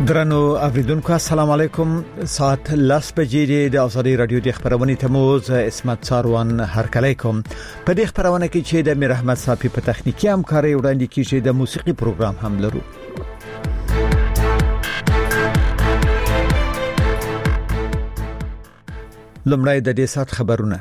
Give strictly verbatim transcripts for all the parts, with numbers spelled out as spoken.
درنو اوریدونکو السلام علیکم. ساعت لاس بجې د ازادي رادیو د خبرونې تموز اسمت ساروان هرکلی کوم. په دې خبرونه کې چې د میر احمد صافي په تخنیکی همکاري وړاندې کیږي د موسیقي پروګرام هم لرو. لمړی د دې سات خبرونه.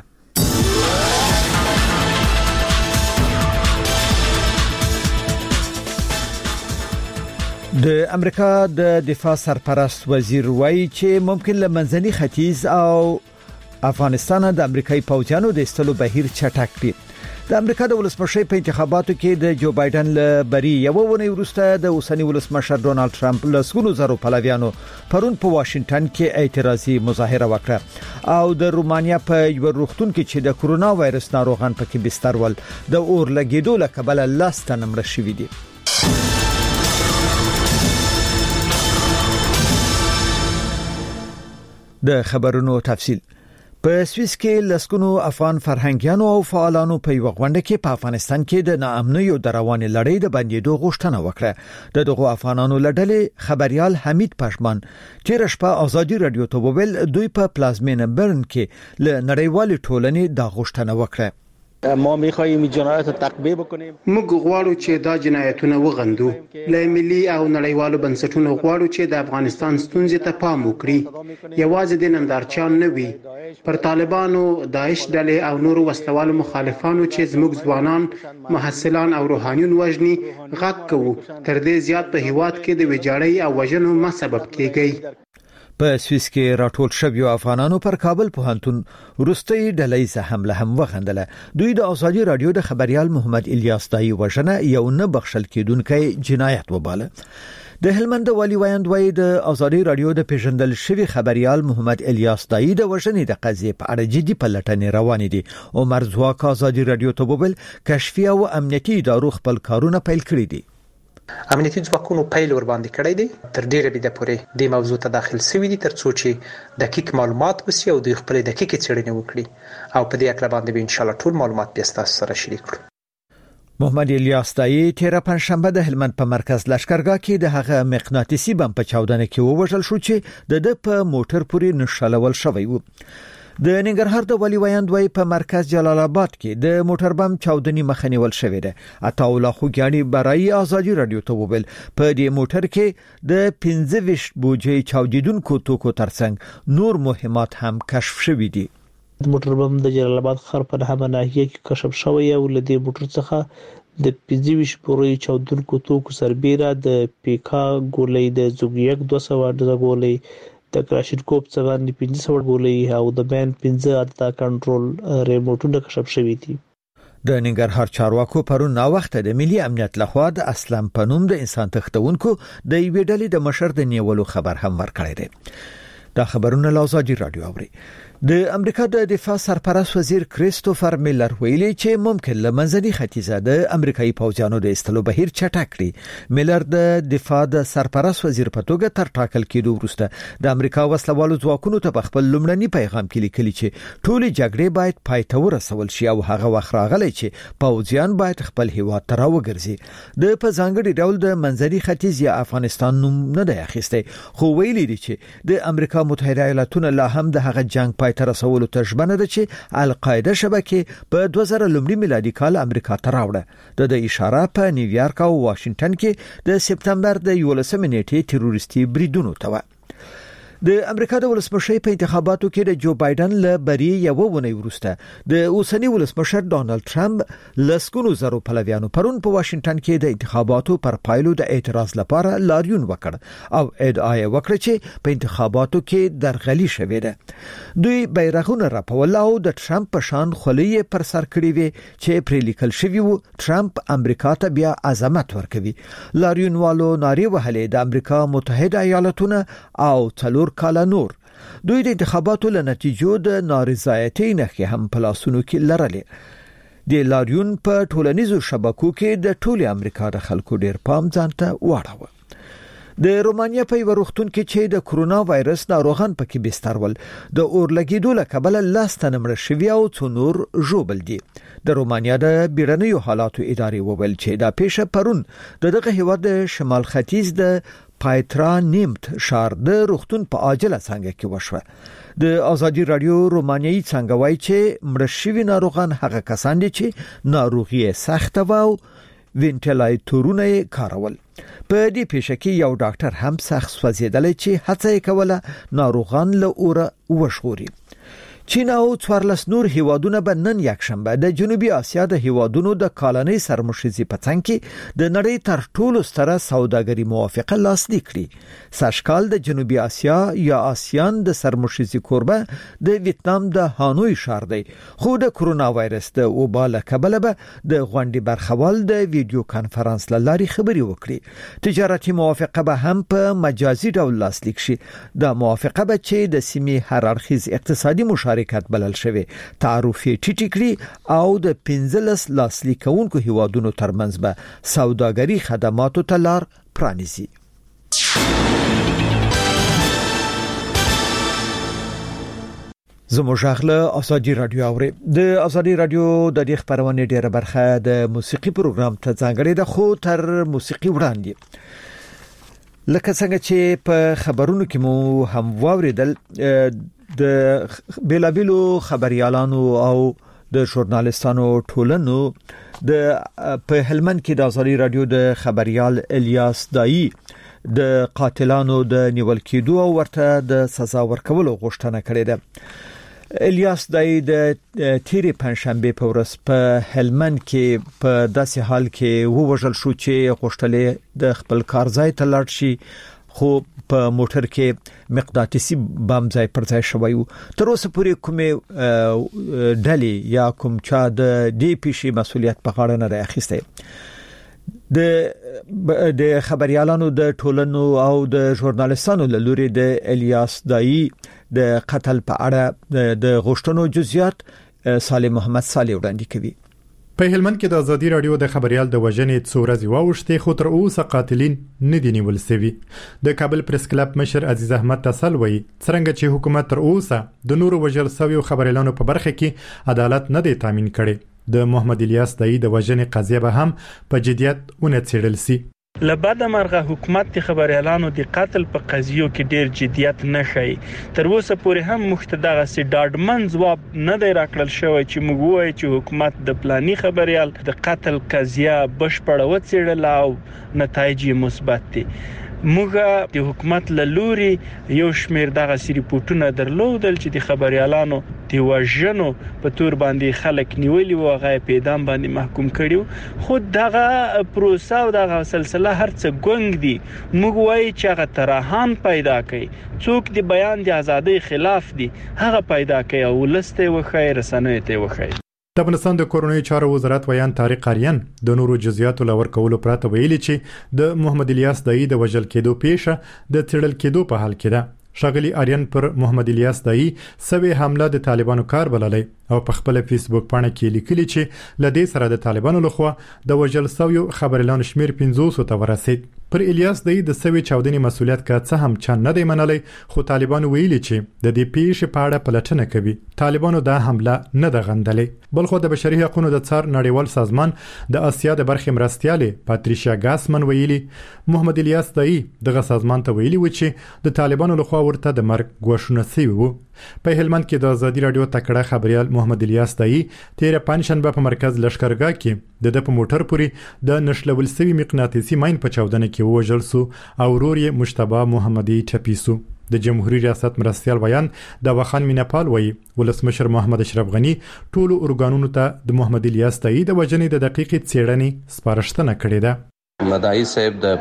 د امریکا د دفاع سرپرست وزیر وایي چې ممکن له منځني ختیځ او افغانستان د امریکایي پوځیانو د استلو بهیر چټک کړي. د امریکا د ولسمشر په انتخاباتو کې د جو بایدن له بری یو ونی وروسته د اوسنی ولسمشر ډونالد ټرمپ له سونو زرو پلویانو پرون په واشنگټن کې اعتراضي مظاهره وکړه او د رومانیا په یو روغتون کې چې د کورونا وایرس ناروغان پکې بستر ول د اور لګیدو له کبله لاس تنمر شوې دي. د خبرونو تفصیل. په سویس کې لسکونو افغان فرهنګیانو او فعالانو په یو غونډه کې په افغانستان کې د ناامنۍ او د رواني لړۍ د بندیدو غوښتنه وکړه. د دغو افغانانو لړلې خبريال حمید پښمان چې رشپه ازادي رادیو ته وویل دوی په پلازمینه برن کې له نړیوال ټولنې د غوښتنه وکړه. ما می‌خوایم این جنایات رو تقبیح بکنیم. موږ غواړو چې دا جنایتونه وغندو. له ملي او نړیوالو بنسټونو غواړو چې د افغانستان ستونزې ته پام وکړي. یوازې د نندارچیان نه وي. پر طالبانو، داعش ډلې او نورو وسلوالو مخالفانو چې زموږ ځوانان، محصلان او روحانيون وژني غږ کوو. تر دې زیات په هیواد کې د ویجاړۍ او وژنو ما سبب کیږي. په سویس کې راټول شویو افغانانو پر کابل پوهنتون وروستي ډلې حمله هم وغندله. دوی د ازادي رادیو د خبريال محمد الیاس دای وژنه یو نه بخښل کېدونکي جنایت وباله. د هلمند والی وایند وای د ازادي رادیو د پیژندل شوی خبريال محمد الیاس دای د وژنې د قضیې په اړه جدي پلټنې روانې دي. عمر زواک ازادي رادیو ته وویل کشفي او امنیتي ادارو خپل کارونه پیل کړی دي. امنیتي ځواکونو پیل ور باندې کړی دی. تر ډیره به د پورې د موضوع ته داخل شوی دي ترڅو چې دقیق معلومات وسی او د خپل دقیق څېړنې وکړي او په دې اړه باندې به ان شاء الله ټول معلومات به تاسو سره شریک کړو. محمد الیاس دای تیر پنځشنبه د هلمند په مرکز لشکرګاه کې د هغه مغناطیسي بم په چاودنه کې ووژل شو چې د د په موټر پورې نشلول شوی و. د ننګرهار د والی وایند وای په مرکز جلال آباد کې د موټر بم چاودنې مخنیول شوې ده. عطاولا خوګیانی برای ازادي رادیو ته وویل په دې موټر کې د پنځه ویشت بوجي چاودیدونکو توکو ترڅنګ نور مهمات هم کشف شوې دي. د موټر بم د جلال آباد ښار په نهمه ناحیه کې کشف شوی او لدې موټر څخه د پنځه ویشت بوجي چاودیدونکو توکو سربیره د پیکا ګولۍ د زوګیک دوه سوه د ګولۍ د کراشینکوف څخه پنځه سوه ګولۍ او د بین پنځه اته کنټرول ریموټونه کشف شوي دي. د ننګرهار چارواکو پرون نا وخت د ملي امنیت لخوا د اسلام پنوم د انسان تختونکو د یوې ډلې د مشر د نیولو خبر هم ورکړی دی. دا خبرونه له ازادي رادیو اوري. د امریکا د دفاع سرپرست وزیر کریستوفر میلر ویلي چې ممکن له منځني ختیځه د امریکایي پوځیانو د استلو بهیر چټک کړي. میلر د دفاع د سرپرست وزیر په توګه تر ټاکل کېدو وروسته د امریکا وسلوالو ځواکونو ته په خپل لومړني پیغام کې لیکلي چې ټولې جګړې باید پای ته ورسول شي او هغه وخت راغلی چې پوځیان باید خپل هیواد ته راوګرځي. د په ځانګړي ډول د منځني ختیځ یا افغانستان نوم نه دی اخیستی خو ویلي دي چې د امریکا متحده ایالاتونو لا هم د هغه جنگ پای ته رسولو ته ژمنه ده چې القاعده شبکه په دوه زره لومړي میلادي کال امریکا ته راوړه. د اشاره په نیویارک او واشنگټن کې د سپتمبر د یولسمې نیټې تروریستي بریدونو ته و. د امریکا د ولسمشر په انتخاباتو کې د جو بایدن له بری یو ونی وروسته د اوسنی ولسمشر ډونالد ټرمپ لسکونو زرو پلویانو پرون په واشنگټن کې د انتخاباتو پر پایلو د اعتراض لپاره لاریون وکړ او ادعا وکړه چې په انتخاباتو کې درغلي شوې ده. دوی بیرغونه راپول او د ټرمپ په شان خولۍ پر سر کړې وي چې پر لیکل شوی وو ټرمپ امریکا ته بیا عظمت ورکوي. لاریون والو ناری وهلې د امریکا متحده ایالاتونه او څلور کاله نور. دوی د انتخاباتو له نتیجو د نارضایتۍ نښې هم په لاسونو کې لرلې. د لاریون په ټولنیزو شبکو کې د ټولې امریکا د خلکو ډیر پام ځانته واړاوه. د رومانیا په یو روغتون کې چې د کورونا وایرس ناروغان پکې بستر ول د اور لګیدو له کبله لاس تنمر شوی او څو نور ژوبل دي. د رومانیا د بیړنیو حالاتو ادارې وویل چې دا پیښه پرون د دغه هیواد د شمال ختیځ د پایترا نیمت شهر د روغتون په عاجله څنګه کې وشوه. د ازادي رادیو رومانیایي څنګه وایي چې مړ شوي ناروغان هغه کسان دي چې ناروغي سخته و او وینټیلیټورونه کارول. په دې پیښه کې یو ډاکټر هم سخت سوځیدلی چې هڅه یې کوله ناروغان له اوره وشغوري. چین او څوارلس نور هیوادونه به نن یکشنبه د جنوبي اسیا د هیوادونو د کالنۍ سرمشرزي په څنګ کې د نړۍ تر ټولو ستره سوداګري موافقه لاسلیک کړي. سږکال د جنوبي اسیا یا آسیان د سرمشرزي کوربه د ویتنام د هانوی ښار دی، خو د کرونا وایرس د وبا له کبله به د غونډې برخوال د ویډیو کانفرنس له لارې خبري وکړي. تجارتي موافقه به هم په مجازي ډول لاسلیک شي. د موافقه به چې د سیمې هر اړخیز اقتصادي مشارکت شرکت بلل شوی تعرفي ټیټی کړي او د پنځلس لاسلیکونکو هیوادونو ترمنځ به سوداګري خدماتو ته لار پرانیزي. زموږ غله ازادي رادیو اوري. د ازادي رادیو د دې خبرونه ډیره برخه د موسیقي پروګرام ته ځانګړې ده، خو تر موسیقي وړاندې لکه څنګه چې په خبرونو کې مو هم واوریدل، د بیلابیلو خبريالانو او د ژورنالستانو ټولنو د په هلمند کې د ازادي رادیو د خبريال الیاس دایی د قاتلانو د نیول کېدو او ورته د سزا ورکولو غوښتنه کړې ده. الیاس دایی د تیرې پنځشنبه په ورځ په هلمند کې په داسې حال کې ووژل شو چې غوښتلې د خپل کارځای ته لاړ شي، خو په موټر کې مقناطیسي بم ځای پر ځای شوی و. تر اوسه پورې کومه ډلې یا کوم چا د دې پیښې مسولیت په غاړه نه راخسته. د د خبريالانو د ټولنو او د ژورنالستانو له لوري د الیاس دایی د قتل په اړه د غوښتنو جزئیات سالم محمد صالح وړاندې کوي. په هلمند کې د ازادي رادیو د خبريال د وژنې څو ورځې واوښتې، خو تر اوسه قاتلین نه دي نیول شوي. د کابل پریس کلب مشر عزیز احمد تسل وایي څنګه چې حکومت تر اوسه د نورو وژل شویو خبريالانو په برخه کې عدالت نه دی تامین کړي. د محمد الیاس دایی د وژنې قضیه به هم په جديت ونه څېړل شي. لبعد مرغه حکومت د خبريالانو د قتل په قضیو کې ډیر جديت نه شي. تر اوسه پورې هم مختدغه سي ډاډمن ځواب نه دی راکړل شوی چې موږ وایو چې حکومت د پلاني خبريال د قتل قضیه بشپړه وڅېړل او نتایج مثبت دي. موږ د حکومت له لوري یو شمیر دغه سری پورتونه درلودل چې د خبريالانو د وژنو په تور باندې خلک نیولي و، هغه په اعدام باندې محکوم کړي. خو دغه پروسه او دغه سلسله هرڅه ګونګ دي. موږ وایو چې هغه ترهان پیدا کړي، څوک د بیان د ازادۍ خلاف دي هغه پیدا کړي او ولسته وخی رسنوي ته وخی. د افغانستان د کورونی چارو وزارت ویان طارق اریان د نورو جزئیاتو لور کولو پراته ویلي چې د محمد الیاس دایی د وژل کېدو پیښه د تړل کېدو په حال کې ده. شاغلی اریان پر محمد الیاس دایی سوي حمله د طالبانو کار بللی او په خپل فیسبوک باندې کې لیکلي چې لدې سره د طالبانو لخوا د وژل شویو خبريالانو شمیر پنځوس ته ورسید. پر الیاس دایی د سوي چاودنې مسولیت کا څه هم چا نه دی منلی، خو طالبانو ویلي چې د دې پیښې په اړه پلټنه کوي. طالبانو دا حمله نه ده غندلې. بلخو د بشري حقوقو د څار نړیوال سازمان د اسیا د برخې مرستيالې پاتریشیا ګاسمن ویلي محمد الیاس دایی دغه سازمان ته ویلي و چې د طالبانو لخوا ورته د مرګ غوښنه شوی وو. په هلمند کې د ازادي رادیو تکړه خبريال محمد الیاس دایی تیر پنځشنبه په مرکز لشکرګاه کې د په موټر پوری د نشلول سوي مقناطیسي ماین په چاودنه کې وژل سو او ورور یې مجتبی محمدي ټپیسو. د جمهوریت ریاست مرستيال ویان د وخان مینپال وی ولسمشر محمد اشرف غنی ټولو ارګانونو ته د محمد الیاس دایی د وژنې د دقیقې څېړنې سپارښتنه کړې ده. مدعي صاحب د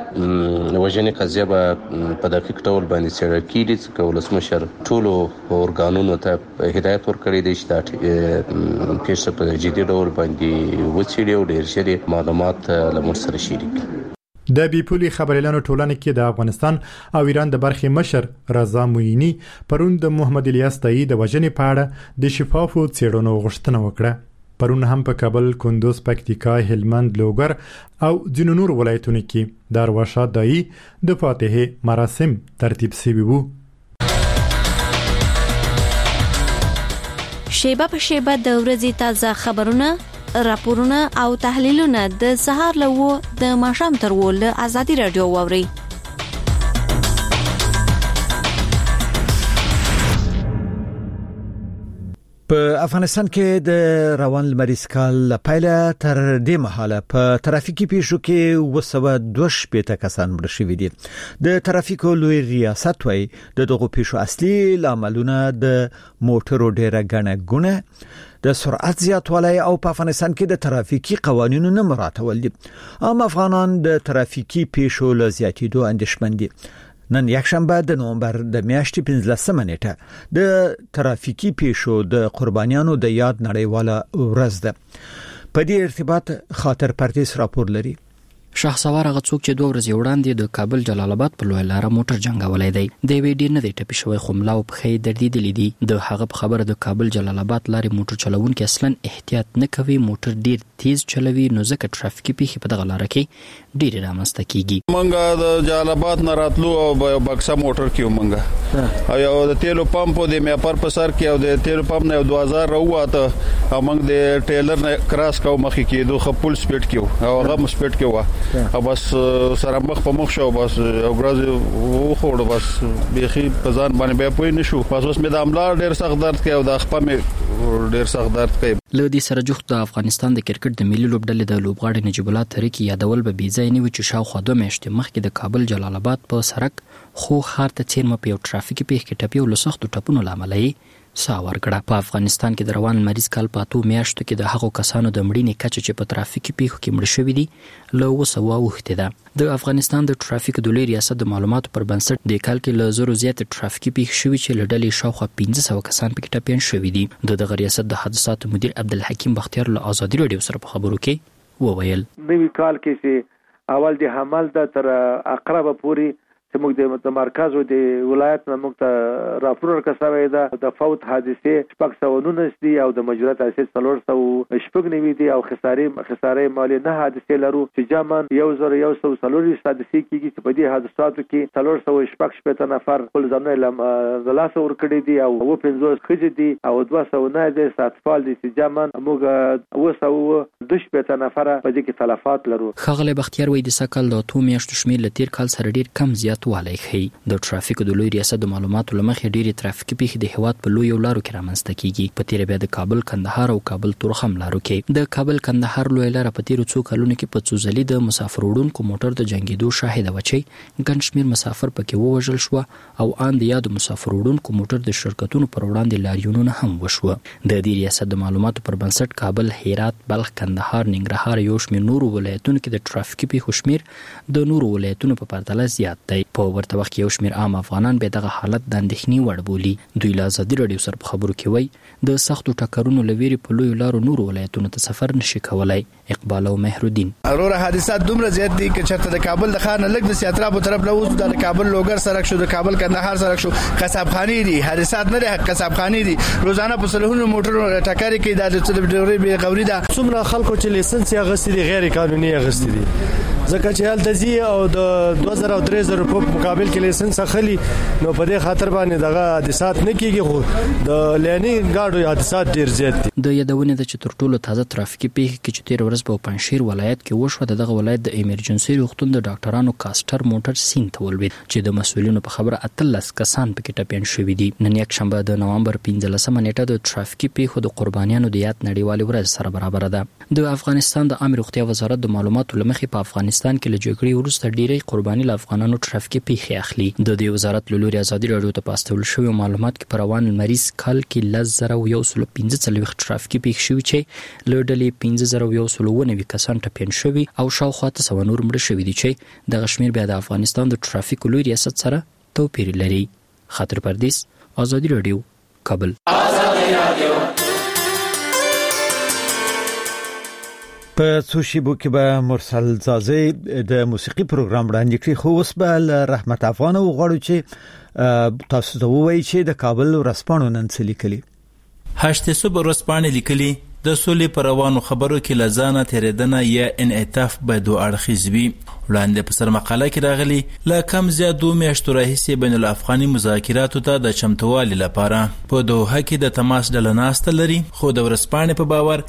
وژنې قضیه به په دقیق ډول باندې څېړل کیږي چې ولسمشر ټولو ارګانونو ته هدایت ورکړی دی چې دا پیښه په جدي ډول باندې وڅېړي او ډېر ژر معلومات له موږ سره شریک کړي. د بیپولي خبريالانو ټولنې کې د افغانستان او ایران د برخې مشر رضا موینی پرون د محمد الیاس دایی د وژنې په اړه د شفافو څېړنو غوښتنه وکړه. پرون هم په کابل، کندوز، پکتیکا، هلمند، لوګر او ځینو نور ولایتونو کې د ارواښاد دایی د فاتحې مراسم ترتیب شوي وو. شیبه په شیبه د ورځې تازه خبرونه، راپورونه او تحلیلونه د سهار له و د ماښام تر و له ازادي رادیو واوري. په افغانستان کې د روان لمریز کال پیله تر دې مهاله په ترافیکي پیښو کې وسوه دوه شپېته کسان مړ شوي دي. د ترافیکو لوی ریاست وايي د دغو پیښو اصلي لاملونه د موټرو ډیره ګڼه ګونه، د سرعت زیاتوالی او په افغانستان کې د ترافیکي قوانینو نه مراعاتول دي. عام افغانان د ترافیکي پیښو له زیاتېدو اندېښمن دي. نن یکشنبه د نومبر د میاشتې پنځلسمه نیټه د ترافیکي پیښو د قربانیانو د یاد نړیواله ورځ ده. په دې ارتباط خاطر پردیس راپور لري. شهسوار هغه څوک چې دوه ورځې وړاندې د کابل جلال آباد په لوی لار موټر جنگولای دی د وی ډیر نه دی ټپي شوی خو ملا او پخې دردیدلې دي. د هغه په خبره د کابل جلال آباد لارې موټر چلوونکي اصلا احتیاط نه کوي، موټر ډیر تیز چلوي، نو ځکه ترافیکي پیښې په دغه لار کې ډیر رامنځته کیږي. منګه د جلال آباد نه راتلو او بکسا موټر کې منګه او یو د تیلو پمپ د میاپر په سر کې او د تیلو پمپ نه دوه هزار راوته او موږ د ټیلر نه کراس کوو مخې کې دوه خپل سپیډ کې او هغه سپیډ کې و او بس سره مخ په مخ شو، بس او ګرځي و خوړ، بس بيخي په ځان باندې به پوي نشو، بس اوس مې د املار ډېر سخت درد کوي او د خپه مې ډېر سخت درد کوي. لودي سره جوخت د افغانستان د کرکټ د ملي لوبډلې د لوبغاړي نجیب الله ترکی یادول به بي ځای نه و چې شاوخوا دوه میاشتې مخکې د کابل جلال آباد په سړک خو خار ته چیرمه په یو ترافیکي پیښه کې ټپي او لسختو ټپونو لامل یې ساور کړه. په افغانستان کې د روان مریض کال په اتو میاشتو کې د هغو کسانو د مړینې کچه چې په ترافیکي پیښو کې مړ شوي دي له اوه سوه اوښتې ده. د افغانستان د ترافیک د لوی ریاست د معلوماتو پر بنسټ د کال کې له زرو زیات ترافیکي پیښې شوي چې له ډلې شاوخوا پنځه سوه کسان پکې ټپیان شوي دي. د دغه ریاست د حادثاتو مدیر عبدالحکیم بختیار له ازادي راډیو سره په خبرو کې وویل نوی کال کې چې اول د حمل د تر اقربه پوری چې موږ د مرکز او د ولایت نه موږ ته راپور ورکړی دی د فوت حادثه شپږ سوه نولس دي او د مجرات اساس څلور سوه شپږ نوي دي او خسارې خسارې مالي نه حادثه لرو چې جامن یو زر یو سوه څلور حادثه کیږي چې په دې حادثاتو کې څلور سوه شپږ شپېته نفر خپل ځانونه له لاسه ورکړي دي او اوه پنځوس ښځې دي او دوه سوه نه دي اطفال دي چې جامن موږ اوه سوه دوه شپېته نفر په دې کې تلفات لرو. ښاغلی بختیار وایي د سږ د اتو میاشتو شمېر له تیر کال سره ډېر کم زیات والی خي. د ترافیکو د لوی ریاست د معلوماتو لمخې ډېری ترافیکي پیښې د هیواد په لویو لارو کې رامنځته کیږي. په تیر بیا د کابل کندهار او کابل تورخم لارو کې د کابل کندهار لوی لار په تیر څو کلونو کې په څوزلي د مسافر وړونکو موټر د جنگیدو شاهد و چې ګڼ شمېر مسافر پکې ووژل شو او ان د یاد مسافر وړونکو موټر د شرکتونو پر وړاندې لاریونونه هم وشوه. د دې ریاست د معلوماتو پر بنسټ کابل، هرات، بلخ، کندهار، ننګرهار یو شمېر نورو ولایتونو کې د ترافیکي پیښو شمېر د نورو ولایتونو په پرتله زیات دی. په ورته وخت کې یو شمېر عام افغانان به دغه حالت د اندېښنې وړ بولي. دوی له ازادي راډیو سره په خبرو کې وایي د سختو ټکرونو له ویرې په لویو لارو نورو ولایتونو ته سفر نشي کولای. اقبال او مهرالدین اورور حادثات دومره زیات دي چې چرته د کابل د ښار نه لږ د سیاترا په طرف له اوس د کابل لوګر سړک شو، د کابل کندهار سړک شو، قصابخاني دي، حادثات نه دي، قصابخاني دي، روزانه په سلهونو موټر ټکر کې د ډېرې بې غوري ده. څومره خلکو چې لیسنس یې اغوستي دي غیر قانوني اغوستي دي ځکه چې هلته ځي او د دوه زره او درې زره په مقابل کې لیسنس اخلي، نو په دې خاطر باندې دغه حادثات نه کیږي. خو د لینی گاډو حادثات ډیر زیات دي. د یادونه د چې تر ټولو تازه ترافیکي پیښه کې چې تیر ورځ په پنځشیر ولایت کې وشوه د دغه ولایت د ایمرجنسي روغتون د ډاکټرانو کاستر موټر سین ته ولوېد چې د مسؤلینو په خبره اتلس کسان پکې ټپیان شوي دي. نن یکشنبه د نومبر پنځلسمه نیټه د ترافیکي پیښو د قربانیانو د یاد نړیوالې ورځ سره برابر ده. د افغانستان د عامه روغتیا وزارت د معلوماتو لمخې په افغانستان کې له جګړې وروسته ډېری قرباني له افغانانو ترافیکي پیښې اخلي. د دې وزارت له لوري ازادي راډیو ته پاستول شوی معلومات کې په روان مریض کال کې لس زره یو سل پنځه څلوېښت ترافیکي پیښې شوي چې له ډلې پنځه زره یو سل اووه نوي کسان ټپیان شوي او شاوخوا اته سوه نور مړه شوي دي چې دغه شمېر بیا د افغانستان د ترافیکو لوی ریاست سره توپیر لري. خاطر پردیس، ازادي راډیو، کابل. په څو شیبو کې به مرسل زازی د موسیقي پروګرام وړاندې کړي، خو اوس به رحمت افغان وغواړو چې تاسو ته ووایي چې د کابل ورځپاڼو نن څه لیکلي. هشت صبح ورځپاڼې لیکلي د سولې پر روانو خبرو کې لزانه تیریدنه یا انعطاف به دوه اړخیز وي. وړاندې په سر مقاله کې راغلي لا کم زیات دوه میاشتو راهیسې بین الافغاني مذاکراتو ته د چمتووالي لپاره په دوحه کې د تماس ډله ناسته لري، خو د ورځپاڼې په باور